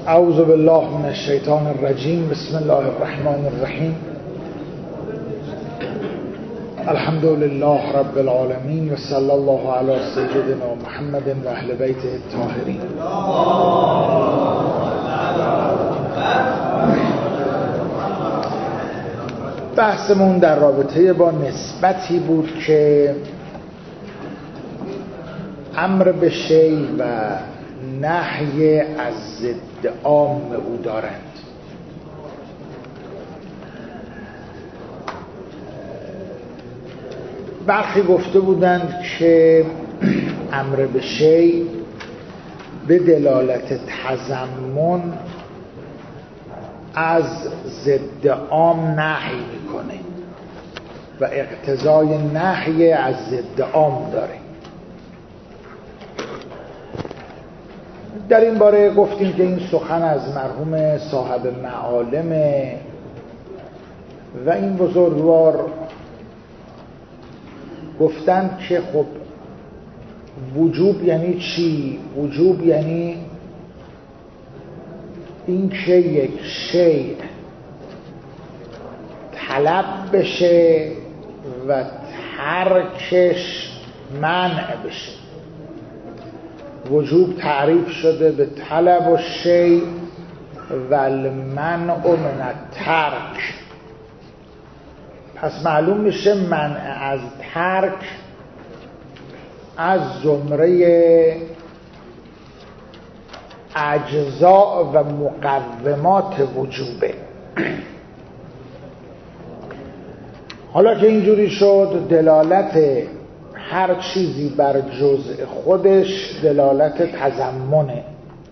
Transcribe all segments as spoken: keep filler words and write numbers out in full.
اعوذ بالله من الشیطان الرجیم. بسم الله الرحمن الرحیم. الحمد لله رب العالمین و صلی الله علی سیدنا محمد و اهل بیته الطاهرین. بحثمون در رابطه با نسبتی بود که امر به شیء و نهی از ضد عام او دارند. برخی گفته بودند که امر به شیء به دلالت تضمن از ضد عام نهی میکنه و اقتضای نهی از ضد عام داره. در این باره گفتیم که این سخن از مرحوم صاحب معالمه و این بزرگوار گفتند که خب وجوب یعنی چی؟ وجوب یعنی این که یک شیء طلب بشه و ترکش منع بشه. وجوب تعریف شده به طلب و شیء و المنع من الترک. پس معلوم میشه منع از ترک از زمره اجزاء و مقومات وجوبه. حالا که اینجوری شد، دلالت هر چیزی بر جزء خودش دلالت تضمنه.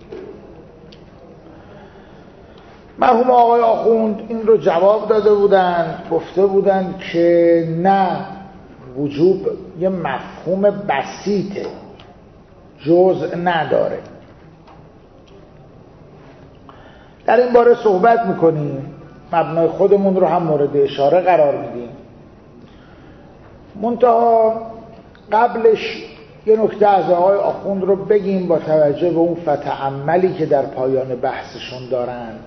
مرحوم آقای آخوند این رو جواب داده بودند، گفته بودند که نه، وجوب یه مفهوم بسیطه، جزء نداره. در این باره صحبت میکنیم، مبنای خودمون رو هم مورد اشاره قرار میدیم. منتها قبلش یه نکته از آقای آخوند رو بگیم با توجه به اون فتعملی که در پایان بحثشون دارند.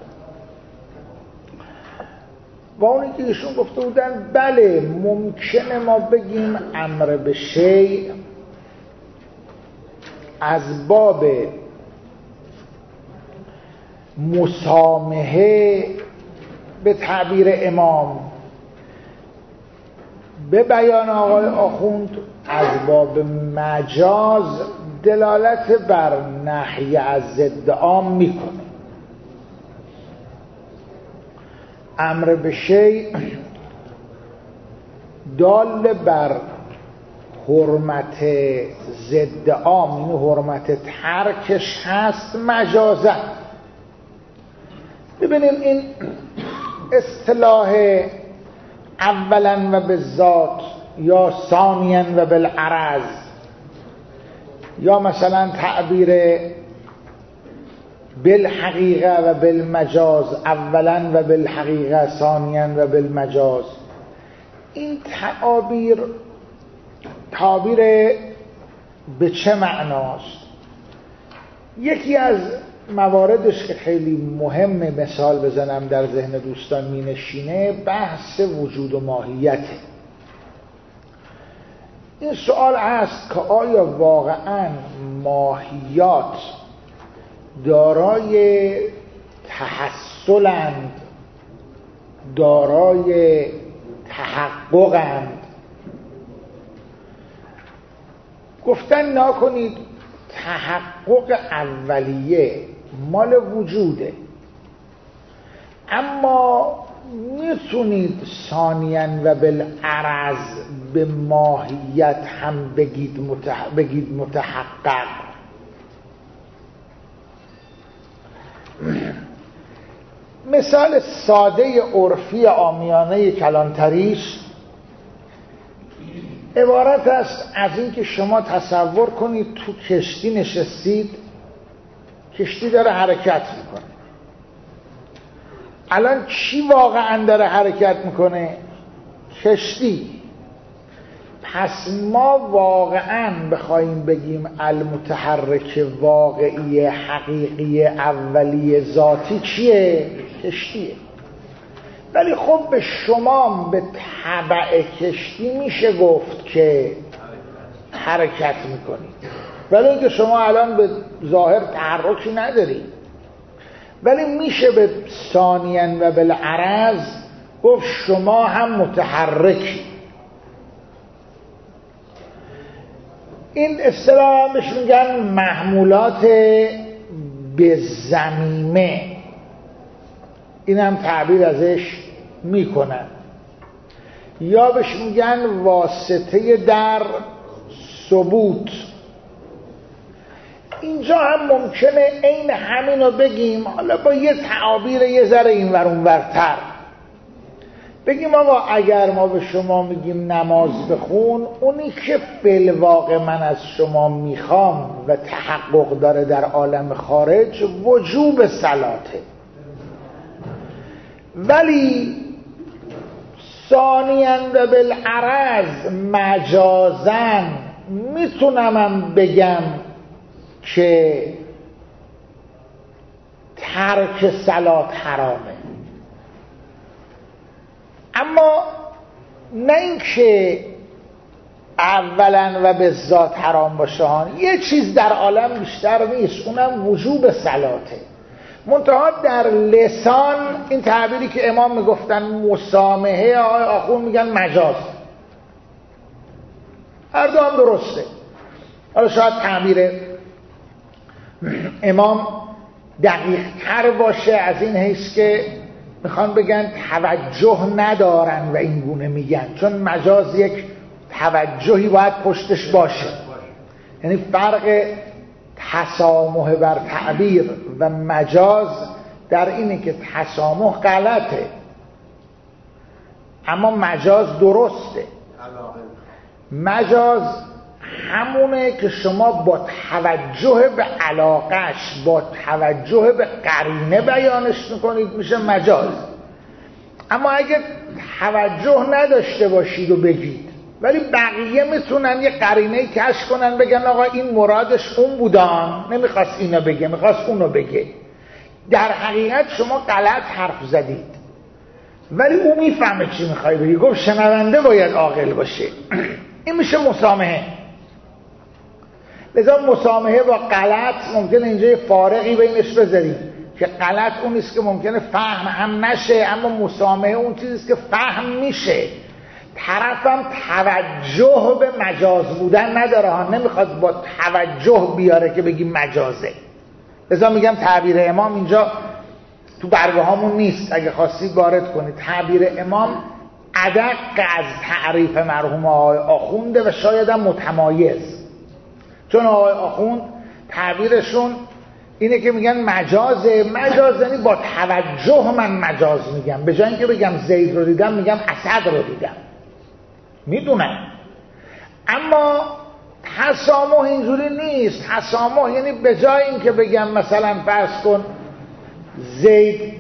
و اونی که ایشون گفته بودن بله ممکنه ما بگیم امر به شیء از باب مسامحه به تعبیر امام، به بیان آقای آخوند از باب مجاز دلالت بر نهی از ضد عام میکنه. امر به شیء دال بر حرمت ضد عام، یعنی حرمت ترکش هست مجازا. ببینیم این اصطلاح اولا و بالذات یا ثانیا و بالعرض یا مثلا تعبیر بالحقیقه و بالمجاز، اولا و بالحقیقه ثانیا و بالمجاز، این تعابیر تعبیر به چه معناست؟ یکی از مواردش که خیلی مهمه مثال بزنم در ذهن دوستان می نشینه، بحث وجود و ماهیته. این سوال هست که آیا واقعا ماهیات دارای تحصلند، دارای تحققند؟ گفتن نکنید تحقق اولیه مال وجوده، اما میتونید ثانیاً و بالعرض به ماهیت هم بگید, متح... بگید متحقق. مثال ساده عرفی عامیانه کلانتریش عبارت است از این که شما تصور کنید تو کشتی نشستید، کشتی داره حرکت میکنه. الان چی واقعا داره حرکت میکنه؟ کشتی. پس ما واقعا بخوایم بگیم المتحرک واقعی حقیقی اولیه ذاتی چیه؟ کشتیه. ولی خب به شما به تبع کشتی میشه گفت که حرکت میکنید، ولی اینکه شما الان به ظاهر تحرکی ندارید، ولی میشه به ثانیاً و بالعرض گفت شما هم متحرکی. این اصطلاح بهش میگن محمولات به زمیمه، این هم تعبیر ازش میکنن، یا بهش میگن واسطه در ثبوت. اینجا هم ممکنه عین همینو بگیم، حالا با یه تعابیر یه ذره این ور اون ورتر بگیم آقا اگر ما به شما میگیم نماز بخون، اونی که فی الواقع من از شما میخوام و تحقق داره در عالم خارج وجوب صلاته، ولی ثانیاً و بالعرض مجازاً میتونم بگم که ترک صلات حرامه، اما نه اینکه اولا و به ذات حرام باشه. یه چیز در عالم بیشتر نیست، اونم وجوب صلاته. منتها در لسان این تعبیری که امام میگفتن مسامحه، آقای آخوند میگن مجاز. هر دو هم درسته. حالا شاید تعبیر امام دقیق تر باشه از این حیث که میخوان بگن توجه ندارن و این گونه میگن، چون مجاز یک توجهی باید پشتش باشه. یعنی فرق تسامح بر تعبیر و مجاز در اینه که تسامح غلطه اما مجاز درسته. مجاز همونه که شما با توجه به علاقش، با توجه به قرینه بیانش میکنید، میشه مجاز. اما اگه توجه نداشته باشید و بگید، ولی بقیه میتونن یه قرینه کشف کنن بگن آقا این مرادش اون بودن، نمیخواست اینو بگه، میخواست اونو بگه، در حقیقت شما غلط حرف زدید، ولی اون میفهمه چی میخوای بگی. گفت شنونده باید عاقل باشه. این میشه مسامحه. لذا مسامحه با غلط ممکنه اینجا یه فارقی بینش بذارید که غلط اون نیست که ممکنه فهم هم نشه، اما مسامحه اون چیزیست که فهم میشه. طرفم توجه به مجاز بودن نداره ها، نمیخواد با توجه بیاره که بگی مجازه. لذا میگم تعبیر امام اینجا تو برگه هامون نیست، اگه خواستید وارد کنید. تعبیر امام ادق از تعریف مرحوم آقای آخونده و شاید هم متمایز، چون آقای آخوند تعبیرشون اینه که میگن مجازه. مجاز یعنی با توجه من مجاز میگم، به جای اینکه بگم زید رو دیدم میگم اسد رو دیدم. میدونم، اما تسامح اینجوری نیست. تسامح یعنی به جای اینکه بگم مثلا فرض کن زید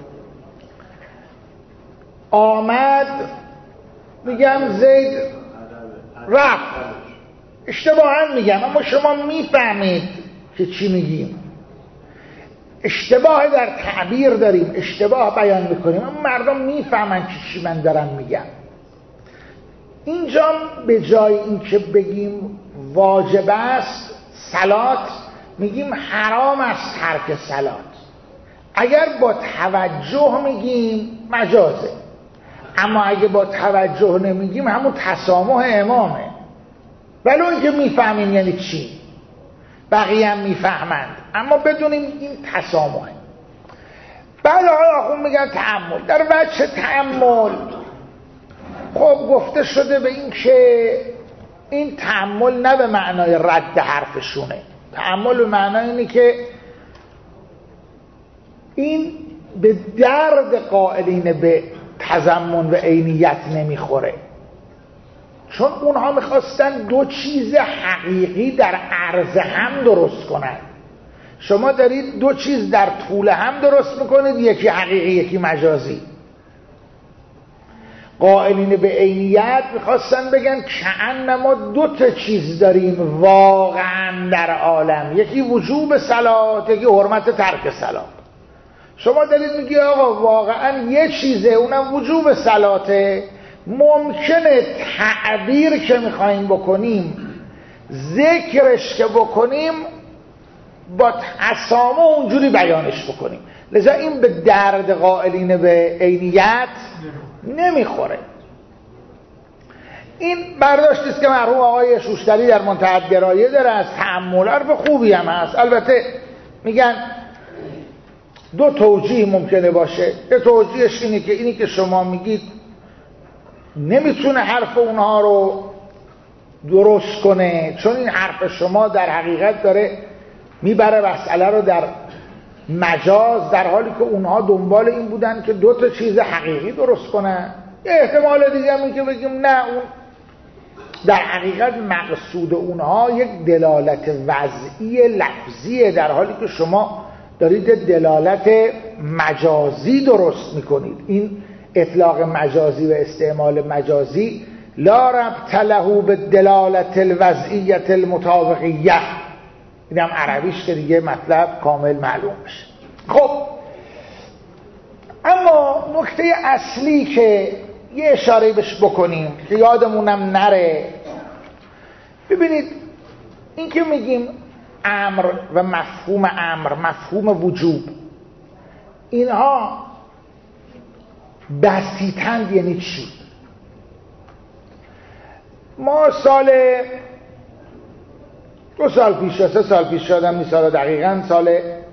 آمد، میگم زید رفت. اشتباها میگم اما شما میفهمید که چی میگیم. اشتباه در تعبیر داریم، اشتباه بیان میکنیم، اما مردم میفهمن که چی من دارم میگم. اینجا به جای اینکه بگیم واجب است صلات، میگیم حرام است ترک صلات. اگر با توجه میگیم مجازه، اما اگه با توجه نمیگیم همون تسامح امامه. ولی اون که میفهمیم یعنی چی، بقیه هم میفهمند، اما بدونیم این تسامحه. بعد آقای آخوند میگن تأمل. در وجه تأمل خب گفته شده به این که این تأمل نه به معنای رد حرفشونه. تأمل به معنای اینه که این به درد قائلین به تضمن و عینیت نمیخوره، چون اونها میخواستن دو چیز حقیقی در عرض هم درست کنن. شما دارید دو چیز در طول هم درست میکنید، یکی حقیقی یکی مجازی. قائلین به عینیت میخواستن بگن کأنما دو تا چیز داریم واقعا در عالم، یکی وجوب صلات، یکی حرمت ترک صلات. شما دارید میگی آقا واقعا یه چیزه، اونم وجوب صلاته. ممکنه تعبیر که میخوایم بکنیم، ذکرش که بکنیم، با تسامح اونجوری بیانش بکنیم، لذا این به درد قائلین به عینیت نمیخوره. این برداشتی است که مرحوم آقای شوشتری در منتهی الگرایه داره از تأمل. حرف خوبی هم هست. البته میگن دو توجیه ممکنه باشه. یه توجیهش اینه که اینی که شما میگید نمیتونه حرف اونها رو درست کنه، چون این حرف شما در حقیقت داره میبره مسئله رو در مجاز، در حالی که اونها دنبال این بودن که دو تا چیز حقیقی درست کنن. یه احتمال دیگه هم این که بگیم نه، اون در حقیقت مقصود اونها یک دلالت وضعی لفظیه، در حالی که شما دارید دلالت مجازی درست میکنید. این اطلاق مجازی و استعمال مجازی لا ربط له بالدلالت الوضعیت المطابقیه. این هم عربیش که دیگه مطلب کامل معلوم بشه. خب اما نکته اصلی که یه اشاره بهش بکنیم که یادمونم نره، ببینید این که میگیم امر و مفهوم امر، مفهوم وجوب، اینها بسیطند یعنی چی؟ ما سال دو سال پیش یا سه سال پیش شدم نیست، دقیقاً سال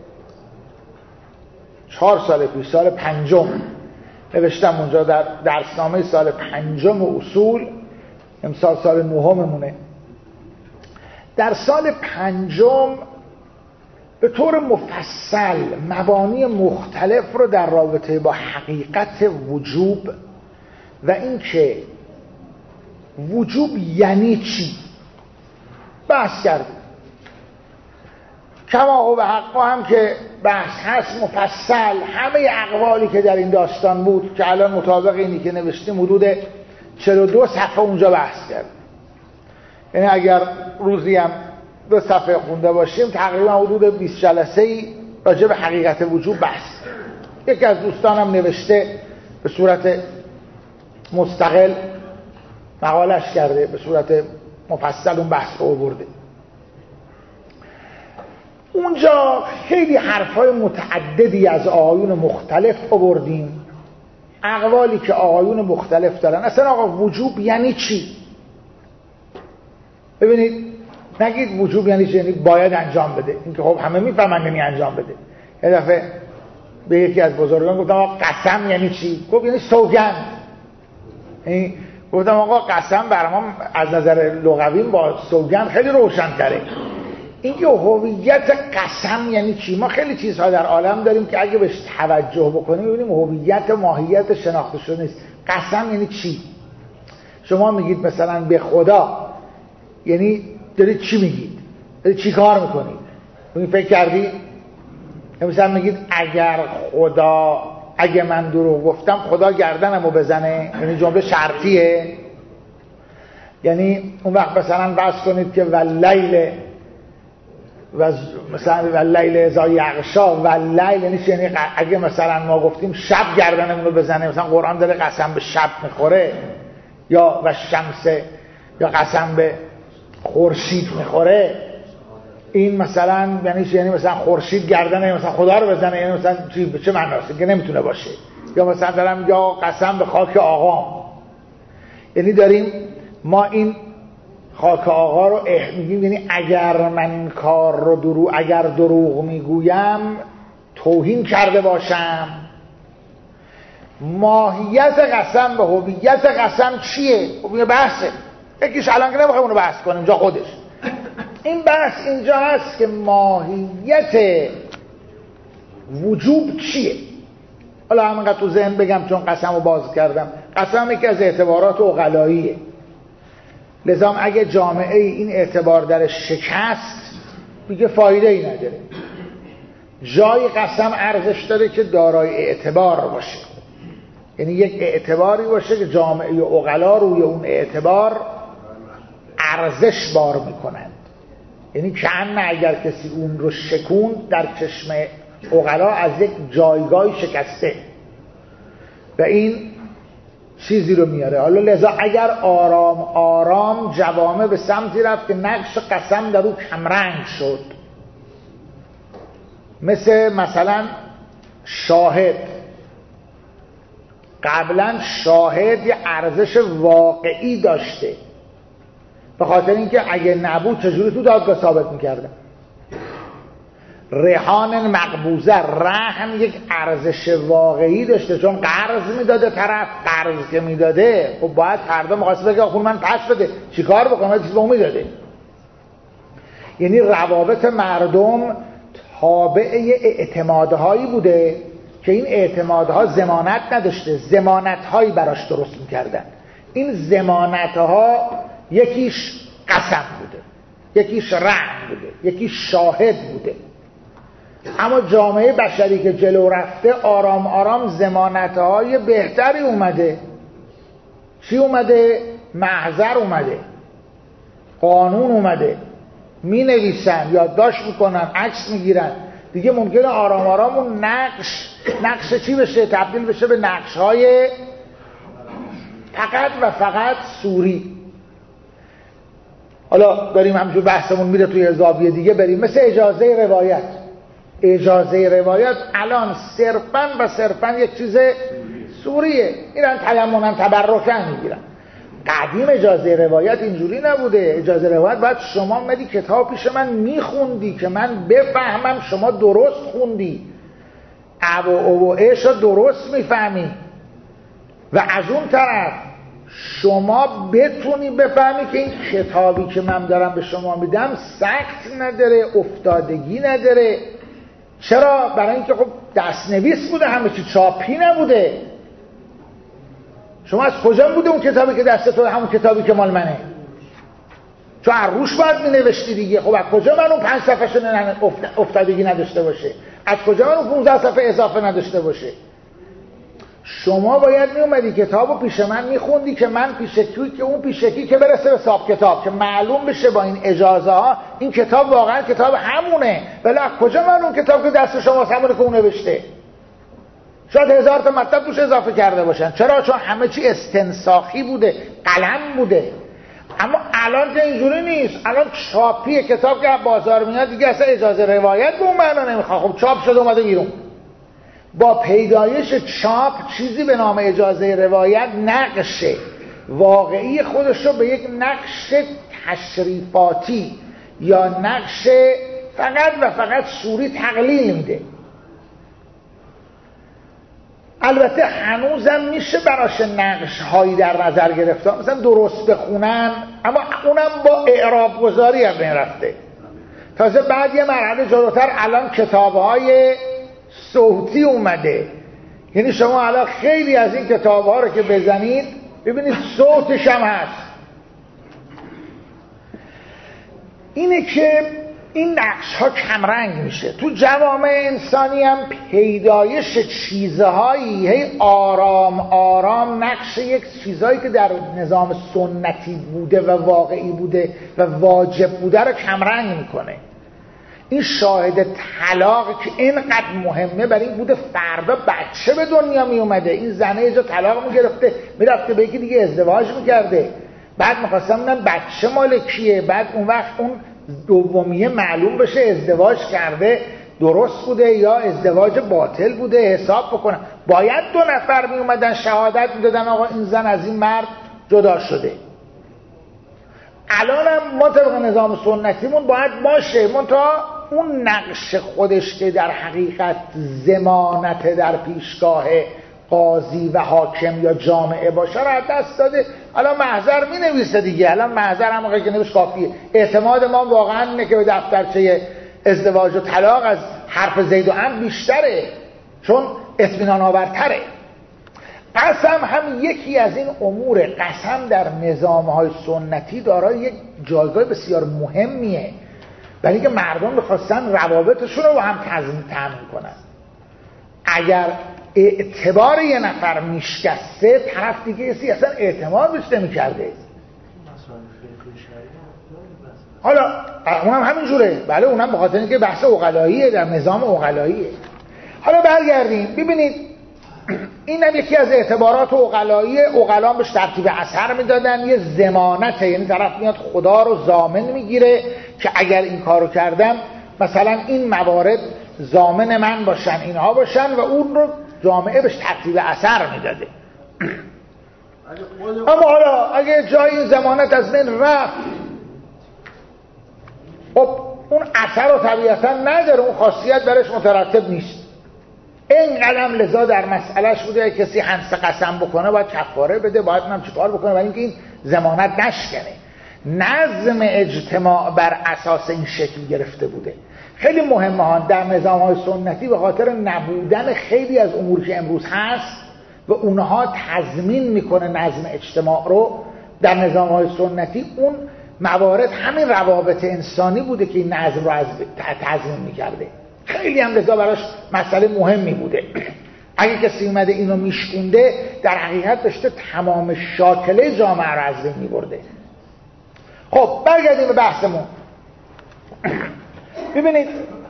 چهار سال پیش، سال پنجم نوشتم اونجا در درسنامه سال پنجم اصول، امسال سال نهممونه. در سال پنجم به طور مفصل مبانی مختلف رو در رابطه با حقیقت وجوب و این که وجوب یعنی چی بحث کردیم. کما و به حقا هم که بحث هست مفصل، همه اقوالی که در این داستان بود که الان مطابق اینی که نوشتیم حدود چهل و دو صفحه اونجا بحث کرد. یعنی اگر روزی هم دو صفحه خونده باشیم تقریبا حدود بیست جلسه ای راجع به حقیقت وجوب بحث. یکی از دوستانم نوشته به صورت مستقل مقالش کرده، به صورت مفصل اون بحث رو آورده. اونجا خیلی حرفای متعددی از آقایون مختلف آوردیم، اقوالی که آقایون مختلف دارن. اصلا آقا وجوب یعنی چی؟ ببینید نگید وجوب یعنی چی، یعنی باید انجام بده. این که خب همه میفهمن یعنی انجام بده. یه دفعه به یکی از بزرگان گفتم آقا قسم یعنی چی؟ گفت یعنی سوگند. یعنی گفتم آقا قسم برام از نظر لغوی با سوگند خیلی روشن تره. این که هویت قسم یعنی چی؟ ما خیلی چیزها در عالم داریم که اگه بهش توجه بکنیم ببینیم هویت ماهیت شناخته شده نیست. قسم یعنی چی؟ شما میگید مثلا به خدا، یعنی دارید چی میگید؟ دارید چی کار میکنید؟ این فکر کردید؟ مثلا میگید اگر خدا، اگه من دروغ گفتم خدا گردنمو بزنه، یعنی جمله شرطیه. یعنی اون وقت مثلا بحث کنید که واللیل و مثلا واللیل اذا یغشا، واللیل یعنی چی؟ یعنی اگه مثلا ما گفتیم شب گردنمون رو بزنه، مثلا قرآن داره قسم به شب میخوره، یا و شمس، یا قسم به خورشید میخوره، این مثلا یعنی چی؟ یعنی مثلا خورشید گردنه مثلا خدا رو بزنه، یعنی مثلا چی؟ به چه معناست؟ که نمیتونه باشه. یا مثلا دارم یا قسم به خاک آقا، یعنی داریم ما این خاک آقا رو میگیم، یعنی اگر من این کار رو دروغ، اگر دروغ میگویم توهین کرده باشم. ماهیت قسم به هویت قسم چیه؟ خب یه بحثه، یکیش الان که نمیخوایم اونو بحث کنیم جا خودش. این بحث اینجا هست که ماهیت وجوب چیه. حالا همینقدر تو ذهن بگم چون قسم رو باز کردم. قسم یکی از اعتبارات عقلاییه، لذا اگه جامعه این اعتبار درش شکست دیگه فایده ای نداره. جای قسم ارزش داره که دارای اعتبار باشه. یعنی یک اعتباری باشه که جامعه عقلا روی اون اعتبار ارزش بار میکنند. یعنی کأن اگر کسی اون رو شکون در چشم عقلا از یک جایگاهی شکسته و این چیزی رو میاره. حالا لذا اگر آرام آرام جوامع به سمتی رفت که نقش قسم در او کمرنگ شد، مثل مثلا شاهد، قبلا شاهد یه ارزش واقعی داشته به خاطر اینکه اگه نبود چجوری تو دادگاه ثابت میکردن. رهان مقبوضه، رهن یک ارزش واقعی داشته چون قرض میداده طرف، قرض که میداده خب باید فردا مقایسه بگه خب من پس بده چیکار بکنم، چیز به اون میداده. یعنی روابط مردم تابع اعتمادهایی بوده که این اعتمادها ضمانت نداشته، ضمانتهایی براش درست میکردن. این ضمانتها یکیش قسم بوده، یکیش رهن بوده، یکیش شاهد بوده. اما جامعه بشری که جلو رفته آرام آرام ضمانتهای بهتری اومده. چی اومده؟ محضر اومده، قانون اومده، می نویسن، یادداشت میکنن، عکس میگیرن. دیگه ممکنه آرام آرام اون نقش نقش چی بشه؟ تبدیل بشه به نقش های فقط و فقط سوری. حالا داریم همجور بحثمون میره توی زاویه دیگه بریم، مثل اجازه روایت. اجازه روایت الان صرفاً و صرفاً یک چیز سوریه، میرن تیممن تبرکن میگیرن. قدیم اجازه روایت اینجوری نبوده. اجازه روایت باید شما اومدی کتاب پیش من میخوندی که من بفهمم شما درست خوندی، ابو او و عشا درست میفهمی و از اون طرف شما بتونی بفهمی که این کتابی که من دارم به شما میدم سخت نداره، افتادگی نداره. چرا؟ برای اینکه خب دستنویس بوده، همه چی چاپی نبوده. شما از کجا بوده اون کتابی که دست تو همون کتابی که مال منه؟ چون از روش باید می نوشتی دیگه. خب از کجا من اون پنج صفحه شده افتادگی نداشته باشه؟ از کجا من اون پونزده صفحه اضافه نداشته باشه؟ شما باید می اومدی کتابو پیش من میخوندی که من پیشکی که اون پیشکی که برسه به حساب کتاب، که معلوم بشه با این اجازه ها این کتاب واقعا کتاب همونه. ولی از کجا من اون کتاب که دست شما همونه که اون نوشته؟ شاید هزار تا مطلب توش اضافه کرده باشن. چرا؟ چون همه چی استنساخی بوده، قلم بوده. اما الان که اینجوری نیست. الان چاپی کتاب که بازار میاد دیگه اصلا اجازه روایت به اون معنا نمیخواد. خب چاپ شده اومده بیرون. با پیدایش چاپ چیزی به نام اجازه روایت نقش واقعی خودش رو به یک نقش تشریفاتی یا نقش فقط و فقط سوری تقلیل میده. البته هنوزم میشه براش نقش هایی در نظر گرفته، مثلا درست بخونن، اما اونم با اعراب گذاری هم رفته. تازه بعد یه مرحله جلوتر الان کتاب های صوتی اومده. یعنی شما الان خیلی از این کتاب ها رو که بزنید ببینید صوتش هم هست. اینه که این نقش ها کمرنگ میشه. تو جوامع انسانی هم پیدایش چیزهایی هی آرام آرام نقش یک چیزهایی که در نظام سنتی بوده و واقعی بوده و واجب بوده رو کمرنگ میکنه. این شاهد طلاق که اینقدر مهمه برای این بوده فردا بچه به دنیا می اومده، این زنه یه جا طلاق میگرفته میرفته به یکی دیگه ازدواج میکرده، بعد میخواستم ببینم بچه مال کیه، بعد اون وقت اون دومیه معلوم بشه ازدواج کرده درست بوده یا ازدواج باطل بوده حساب بکنن. باید دو نفر می اومدن شهادت میدادن آقا این زن از این مرد جدا شده. الان هم ما طبق نظام سنتیمون باید باشه، منتها اون نقش خودش که در حقیقت ضمانت در پیشگاه قاضی و حاکم یا جامعه باشه را دست داده. الان محضر می نویسه دیگه. الان محضر هم موقعی که نویس کافیه. اعتماد ما واقعا اینه که به دفترچه ازدواج و طلاق از حرف زید و عمرو بیشتره، چون اطمینان آورتره. قسم هم یکی از این امور. قسم در نظام‌های سنتی دارای یک جایگاه بسیار مهمیه، برای اینکه مردم بخواستن روابطشون رو با هم تضمین کنن. اگر اعتبار یه نفر میشکسته، طرف دیگه کسی اصلا اعتماد بهش نمی‌کرده. حالا اونم همین جوره، بله اونم به خاطر اینکه بحث عقلاییه، در نظام عقلاییه. حالا برگردیم ببینید اینم یکی از اعتبارات عقلایی. عقلا بهش ترتیب اثر میدادن، یه ضمانته، یعنی طرف میاد خدا رو ضامن میگیره که اگر این کارو کردم مثلا این موارد ضامن من باشن، اینها باشن، و اون رو جامعه بهش ترتیب اثر میداده. اما حالا اگه جایی ضمانت از بین رفت، خب اون اثر رو طبیعتا نداره، اون خاصیت برش مترتب نیست. این قلم لذا در مسئلهش بوده کسی حنس قسم بکنه باید کفاره بده، باید هم چیکار بکنه، برای اینکه این ضمانت نشکنه. نظم اجتماع بر اساس این شکل گرفته بوده. خیلی مهمه ها در نظام‌های سنتی به خاطر نبودن خیلی از اموری که امروز هست و اونها تضمین میکنه نظم اجتماع رو، در نظام‌های سنتی اون موارد همین روابط انسانی بوده که این نظم رو از تضمین میکرده. خیلی هم لذا براش مسئله مهمی بوده. اگه کسی اومده اینو میشکونده، در حقیقت داشته تمام شاکله جامعه رو از بین میبرده. خب برگردیم به بحثمون. ببینید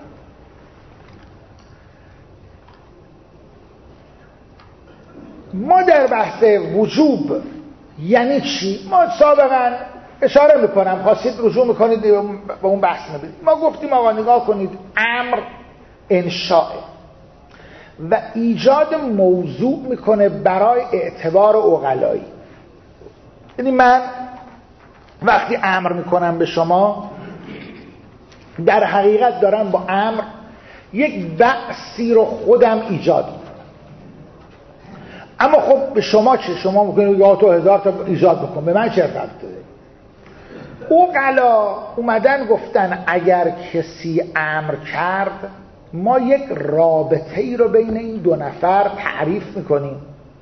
ما در بحث وجوب یعنی چی؟ ما سابقا اشاره میکنم، خواستید رجوع میکنید به اون بحث نبید. ما گفتیم آقا نگاه کنید، امر انشاء و ایجاد موضوع میکنه برای اعتبار عقلایی. یعنی من وقتی امر میکنم به شما، در حقیقت دارم با امر یک بحثی رو خودم ایجاد میکنم. اما خب به شما چه؟ شما میکنید یا تو هزار تا ایجاد بکن، به من چه ربطی داره؟ عقلا اومدن گفتن اگر کسی امر کرد، ما یک رابطه ای رو بین این دو نفر تعریف میکنیم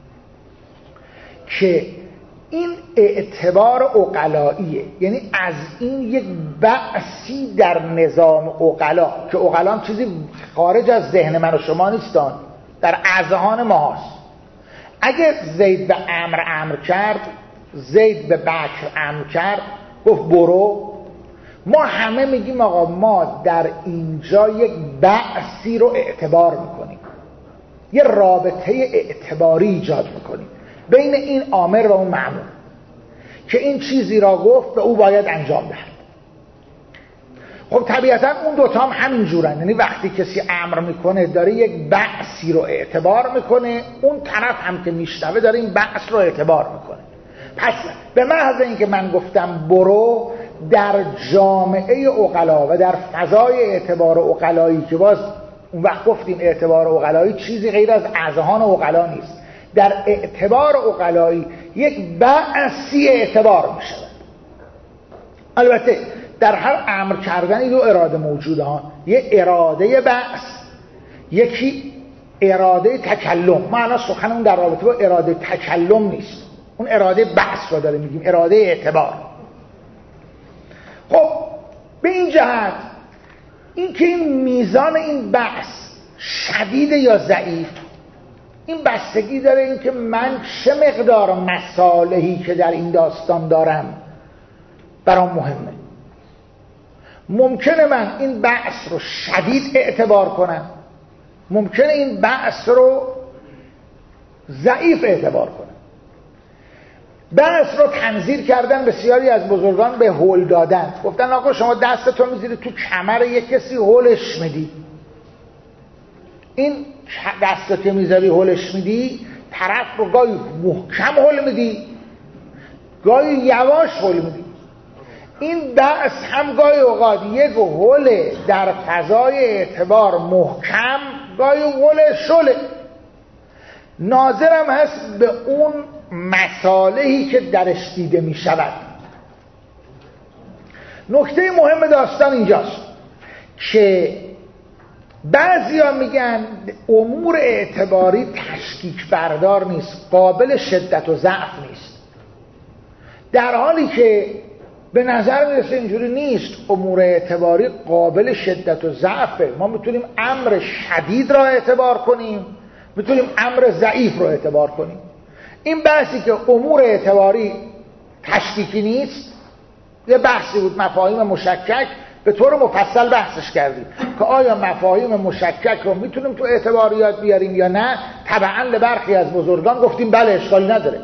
که این اعتبار عقلاییه. یعنی از این یک بحثی در نظام عقلا، که عقلا چیزی خارج از ذهن من و شما نیستان، در اذهان ما هست. اگه زید به امر امر کرد، زید به بکر امر کرد، گفت برو، ما همه میگیم آقا ما در اینجا یک بحثی رو اعتبار میکنیم، یه رابطه اعتباری ایجاد میکنیم بین این آمر و اون مأمور که این چیزی را گفت و او باید انجام دهد. خب طبیعتا اون دوتا هم همین جورن، یعنی وقتی کسی امر میکنه داره یک بحثی رو اعتبار میکنه، اون طرف هم که میشنوه داره این بحث رو اعتبار میکنه. پس به محض اینکه من گفتم برو، در جامعه عقلا و در فضای اعتبار عقلایی که باز اون وقت گفتیم اعتبار عقلایی چیزی غیر از اذهان عقلا نیست، در اعتبار عقلایی یک بحثی اعتبار می شود. البته در هر امر کردنی دو اراده موجوده ها، یه اراده بحث، یکی اراده تکلم. معنا سخنمون در رابطه با اراده تکلم نیست، اون اراده بحث رو داره میگیم، اراده اعتبار. خب به این جهت این که این میزان این بحث شدید یا ضعیف، این بستگی داره این که من چه مقدار مصالحی که در این داستان دارم برام مهمه. ممکنه من این بحث رو شدید اعتبار کنم، ممکنه این بحث رو ضعیف اعتبار کنم. بحث رو تنظیر کردن بسیاری از بزرگان به هول دادن. گفتن آقا شما دستتو میذاری تو کمر یک کسی هولش میدی، این دستتو که میذاری هولش میدی، طرف رو گاهی محکم هول میدی، گاهی یواش هول میدی. این بحث هم گاهی اوقات یک هول در فضای اعتبار محکم، گاهی هول شله. ناظرم هست به اون مصالحی که درش دیده می شود. نکته مهم داستان اینجاست که بعضیا میگن امور اعتباری تشکیک بردار نیست، قابل شدت و ضعف نیست، در حالی که به نظر میرسه اینجوری نیست. امور اعتباری قابل شدت و ضعفه. ما میتونیم امر شدید را اعتبار کنیم میتونیم امر ضعیف رو اعتبار کنیم. این بحثی که امور اعتباری تشکیکی نیست، یه بحثی بود مفاهیم مشکک، به طور مفصل بحثش کردیم که آیا مفاهیم مشکک رو میتونیم تو اعتباریات بیاریم یا نه. طبعا لبرخی از بزرگان گفتیم بله اشکالی نداره.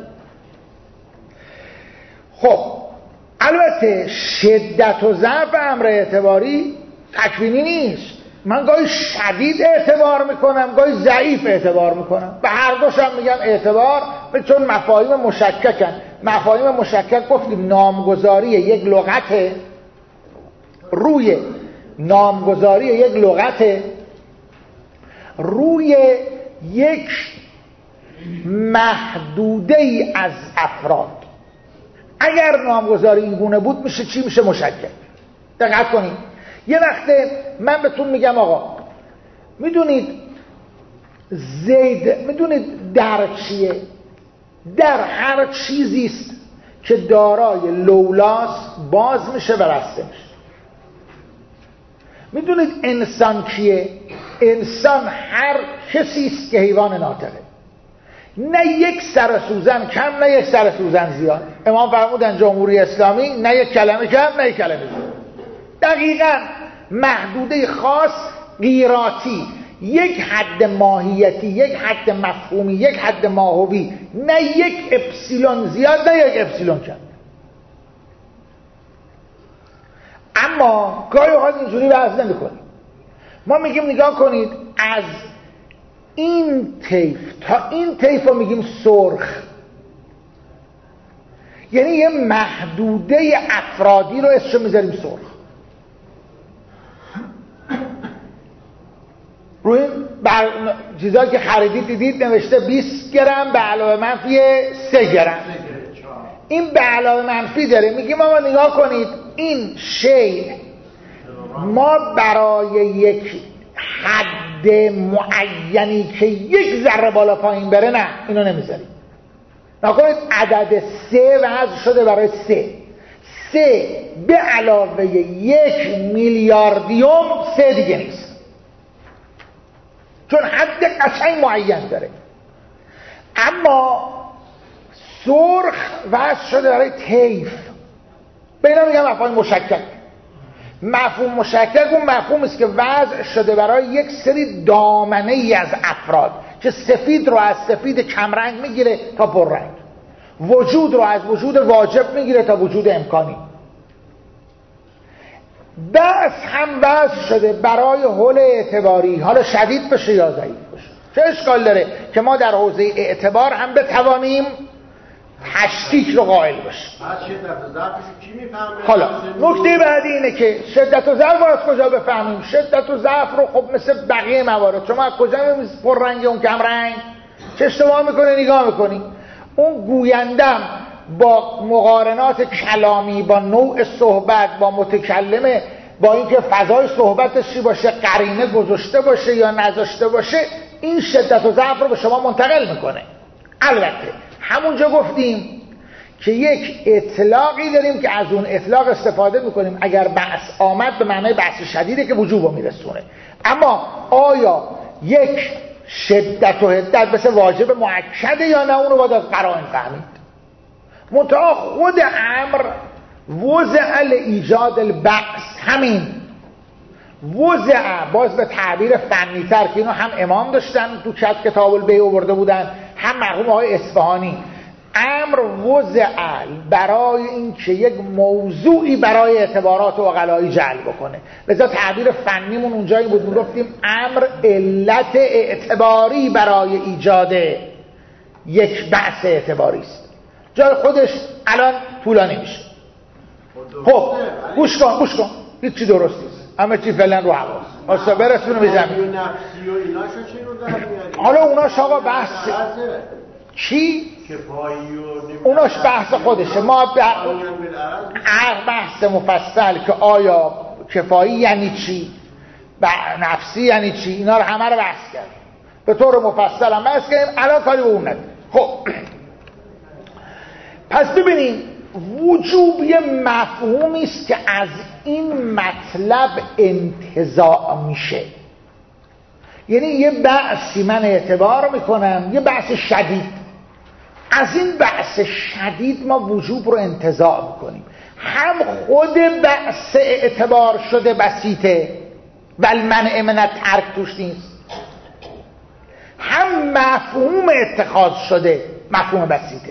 خب البته شدت و ضعف امر اعتباری تکوینی نیست. من گاهی شدید اعتبار میکنم، گاهی ضعیف اعتبار میکنم، به هر دوش هم میگم اعتبار، چون مفاهیم مشککن. مفاهیم مشکک گفتیم نامگذاری یک لغت روی نامگذاری یک لغت روی یک محدوده ای از افراد. اگر نامگذاری این گونه بود میشه چی؟ میشه مشکک. دقت کنید، یه وقته من بهتون میگم آقا میدونید زید، میدونید در چیه؟ در هر چیزیست که دارای لولاست باز میشه و بسته میشه. میدونید انسان کیه؟ انسان هر کسیست که حیوان ناطقه. نه یک سر سوزن کم، نه یک سر سوزن زیاد. امام فرمودن جمهوری اسلامی نه یک کلمه کم، نه یک کلمه زیاد. دقیقاً محدوده خاص قیراتی، یک حد ماهیتی، یک حد مفهومی، یک حد ماهوی، نه یک اپسیلون زیاد، نه یک اپسیلون کم. اما گاهی اوقات اینجوری بحث نمی‌کنیم. ما میگیم نگاه کنید از این طیف تا این طیف رو میگیم سرخ، یعنی یه محدوده افرادی رو اسمشو میذاریم سرخ. روی بر چیزایی که خریدید دیدید نوشته بیست گرم به علاوه منفی سه گرم. این به علاوه منفی داره. میگیم آقا نگاه کنید این شی ما برای یک حد معینی که یک ذره بالا پایین بره نه اینو نمیذاریم. نکنید عدد سه وضع شده برای سه، سه به علاوه یک میلیاردیوم سه دیگه نیست، چون حد قشنگ معین داره. اما سرخ وضع شده برای طیف. به اینا میگم مفهوم مشکک. مفهوم مشکک اون مفهوم است که وضع شده برای یک سری دامنه ای از افراد که سفید رو از سفید کمرنگ میگیره تا پررنگ، وجود رو از وجود واجب میگیره تا وجود امکانی. بس هم وضع شده برای حول اعتباری، حالا شدید بشه یا ضعیف بشه. چه اشکال داره که ما در حوزه اعتبار هم بتوانیم تشکیک رو قائل باشیم. شدت و ضعفش کی میفهمه؟ حالا نکته بعدی اینه که شدت و ضعف رو از کجا بفهمیم؟ شدت و ضعف رو خب مثل بقیه موارد شما از کجا می‌فهمید پر رنگ اون کم رنگ؟ چه اشتباه میکنه نگاه میکنی اون گویندم با مقارنات کلامی، با نوع صحبت، با متکلمه، با اینکه فضای صحبتش چی باشه، قرینه گذاشته باشه یا نذاشته باشه، این شدت و ضعف رو به شما منتقل میکنه. البته همونجا گفتیم که یک اطلاقی داریم که از اون اطلاق استفاده میکنیم اگر بحث آمد به معنای بحث شدیده که وجوب رو میرسونه. اما آیا یک شدت و حدت مثل واجب مؤکده یا نه، اون رو باید از قرائن فهمید. منتها خود امر وضع لایجاد البعث، همین وضع باز به تعبیر فنی تر که اینو هم امام داشتن تو چت کتاب البیع آورده بودن، هم مرحوم آقای اصفهانی، امر وضع برای این که یک موضوعی برای اعتبارات عقلایی جلب بکنه. لذا تعبیر فنیمون اونجایی بود میگفتیم امر علت اعتباری برای ایجاد یک بحث اعتباری است. جای خودش الان طولانی میشه. خب گوش کن گوش کن هیچی درست نیست، همه چی فعلا رو حواس واسه برسونه به زمین. حالا اوناش آقا بحث چی؟ اوناش بحث خودشه. ما بحث مفصل که آیا کفایی یعنی چی، نفسی یعنی چی، اینا رو همه رو بحث کردیم به طور مفصل هم بحث کردیم. الان کاری به اون ندیم. خب پس ببینیم وجوب یه مفهومی است که از این مطلب انتزاع میشه یعنی یه بحثی من اعتبار میکنم، یه بحث شدید، از این بحث شدید ما وجوب رو انتزاع میکنیم. هم خود بحث اعتبار شده بسیطه ولی منع من ترک توش نیست، هم مفهوم اتخاذ شده مفهوم بسیطه.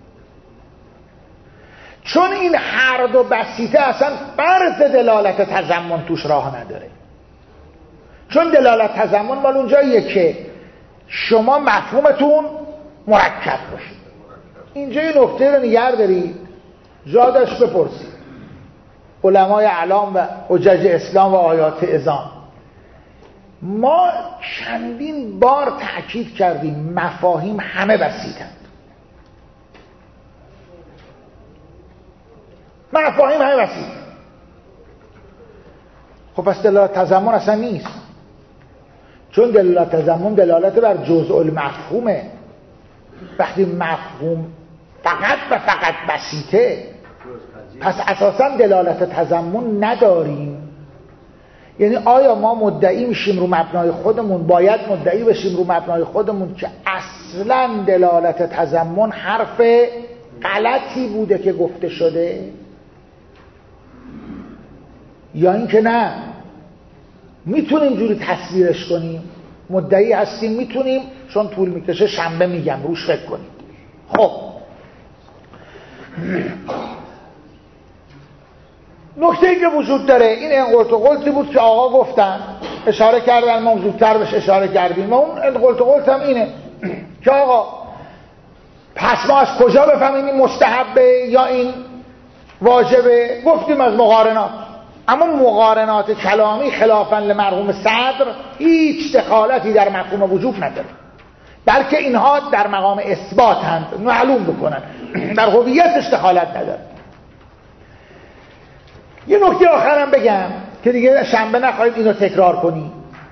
چون این هر دو بسیطه اصلا فرض دلالت تضمن توش راه نداره. چون دلالت تضمن مال اونجاییه که شما مفهومتون مرکب باشه. اینجا یه نکته رو نگه دارید، جادش بپرسید علمای اعلام و حجج اسلام و آیات اذان. ما چندین بار تأکید کردیم مفاهیم همه بسیطند، مفاهیم همه بسیط. خب پس دلالت تضمن اصلا نیست، چون دلالت تضمن دلالت بر جزء المفهومه. وقتی مفهوم فقط و فقط بسیطه پس اساسا دلالت تضمن نداریم. یعنی آیا ما مدعی میشیم رو مبنای خودمون، باید مدعی بشیم رو مبنای خودمون که اصلا دلالت تضمن حرف غلطی بوده که گفته شده، یا اینکه نه میتونیم جوری تصویرش کنیم، مدعی هستیم میتونیم، چون طول میکشه شنبه میگم روش فکر کنیم. خب نکته‌ای که وجود داره این انقلت و قلتی بود که آقا گفتن، اشاره کردن، ما زودتر بهش اشاره کردیم. و اون انقلت و قلت هم اینه که آقا پس ما از کجا بفهمیم این مستحبه یا این واجبه؟ گفتیم از مقارنات. اما مقارنات کلامی خلافاً لمرحوم صدر هیچ دخالتی در مفهوم وجوب نداره، بلکه اینها در مقام اثبات هست، معلوم بکنن، در هویتش دخالت نداره. یه نکته آخرم بگم که دیگه شنبه نخواهیم اینو تکرار کنیم.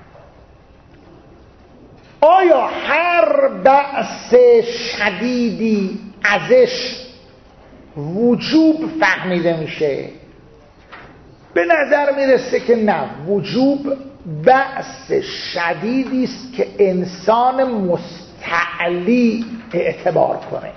آیا هر بحث شدیدی ازش وجوب فهمیده میشه؟ به نظر میرسه که نه. وجوب بحث شدیدی است که انسان مستعلی اعتبار کنه.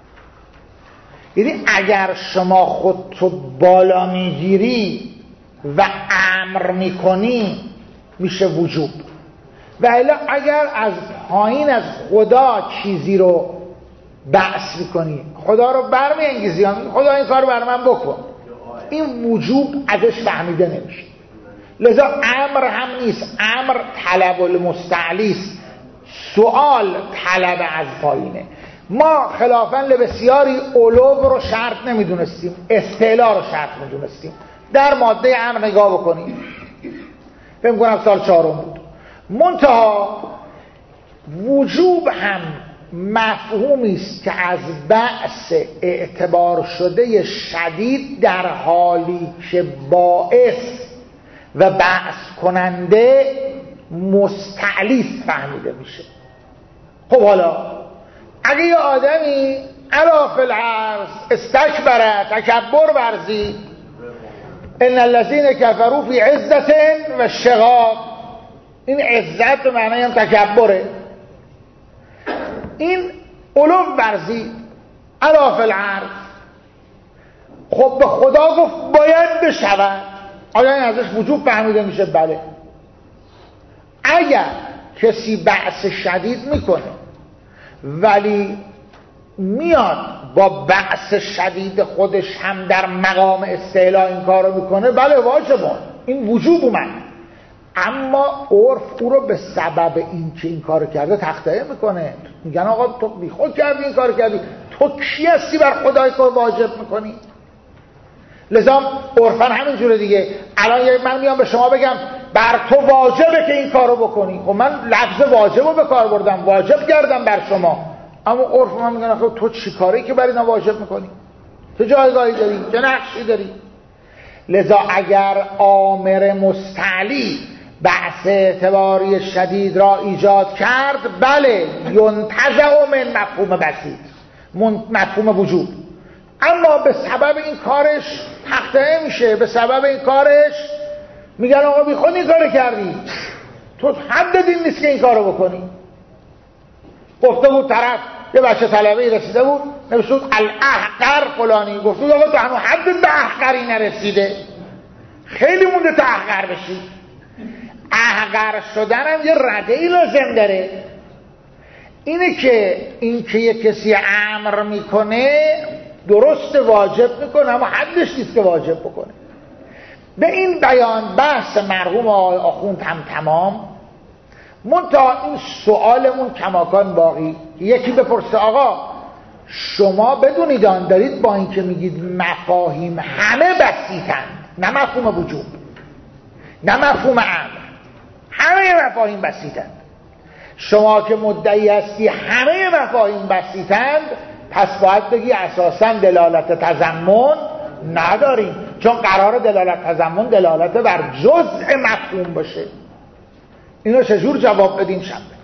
یعنی اگر شما خودتو بالا میگیری و امر میکنی میشه وجوب، و الا اگر از پایین از خدا چیزی رو بحث میکنی، خدا رو برمیانگیزی، خدا این کار بر من بکن، این وجوب ازش فهمیده نمیشه. لذا امر هم نیست، امر طلب المستعلی است، سوال طلب از پایینه. ما خلافاً لبسیاری علو رو شرط نمیدونستیم، استعلا رو شرط میدونستیم. در ماده امر نگاه بکنیم، فکر کنم سال چهارم بود. منتها وجوب هم مفهومی است که از بحث اعتبار شده شدید در حالی که باعث و بحث کننده مستعلی فهمیده میشه. خب حالا اگه یه آدمی علا فی العرض استکبره، تکبر ورزید، ان الذین کفروا فی عزت و شقاق، این عزت به معنی هم تکبره، این علو ورزید علا فی العرض، خب به خدا گفت باید بشود، آیا این ازش وجوب فهمیده میشه؟ بله. اگر کسی بحث شدید میکنه ولی میاد با بحث شدید خودش هم در مقام استعلا این کار رو میکنه، بله واجبه، این وجوب اومد. اما عرف او رو به سبب این که این کار کرده تخطئه میکنه، میگن آقا تو بی خود کردی این کار کردی، تو کی هستی بر خدای کار واجب میکنی؟ لذا عرفاً همینجوره دیگه. الان من میام به شما بگم بر تو واجبه که این کارو بکنی، خب من لفظ واجب رو به کار بردم، واجب کردم بر شما، اما عرف من میگن آخه تو چی کاری که بر اینا واجب میکنی؟ تو جایگاهی داری؟ چه نقشی داری؟ لذا اگر آمر مستعلی بحث اعتباری شدید را ایجاد کرد، بله ینتزع من مفهوم بسیط، مفهوم وجوب، اما به سبب این کارش تخطئه میشه، به سبب این کارش میگن آقا بی خود این کار کردی. تو حد دین نیست که این کارو بکنی. گفته بود طرف یه بچه طلبه رسیده بود نوشته بود الاحقر فلانی، گفته بود آقا تو هنو حد به احقری نرسیده، خیلی مونده تا احقر بشی. احقر شدن هم یه رده‌ای لازم داره. اینه که این که یه کسی امر میکنه درست واجب میکنه اما حدش نیست که واجب بکنه. به این بیان بحث مرحوم آقای آخوند هم تمام. منتها این سوالمون کماکان باقی. یکی بپرسه آقا شما بدونید آن دارید با این که میگید مفاهیم همه بسیطند، نه مفهوم وجوب نه مفهوم امر، همه مفاهیم بسیطند. شما که مدعی هستی همه مفاهیم بسیطند، پس باید بگی اساساً دلالت تضمن نداریم، چون قرار دلالت تضمن دلالت بر جزء مفهوم باشه. اینو چجور جواب بدیم شنبه؟